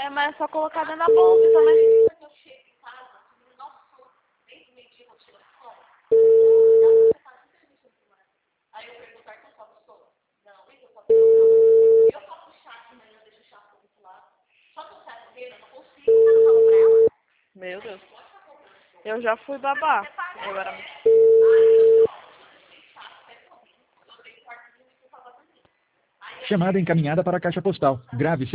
É, mas é só colocar dentro da bolsa também. Meu Deus. Eu já fui babá. Agora... Chamada encaminhada para a caixa postal. Grave